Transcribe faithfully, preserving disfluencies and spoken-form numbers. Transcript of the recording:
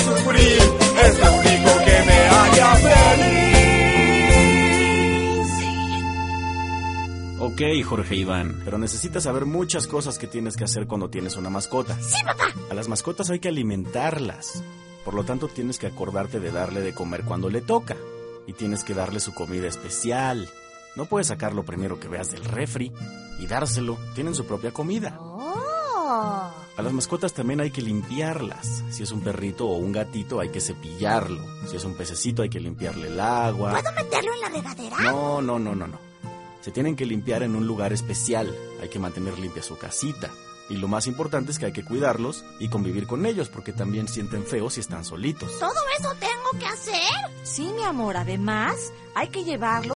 sufrir, es lo único que me haría feliz. Ok, Jorge Iván, pero necesitas saber muchas cosas que tienes que hacer cuando tienes una mascota. ¡Sí, papá! A las mascotas hay que alimentarlas. Por lo tanto, tienes que acordarte de darle de comer cuando le toca. Y tienes que darle su comida especial. No puedes sacar lo primero que veas del refri y dárselo. Tienen su propia comida. ¡Oh! A las mascotas también hay que limpiarlas. Si es un perrito o un gatito, hay que cepillarlo. Si es un pececito, hay que limpiarle el agua. ¿Puedo meterlo en la regadera? No, no, no, no, no. Se tienen que limpiar en un lugar especial. Hay que mantener limpia su casita. Y lo más importante es que hay que cuidarlos y convivir con ellos, porque también sienten feo si están solitos. ¿Todo eso tengo que hacer? Sí, mi amor, además hay que llevarlo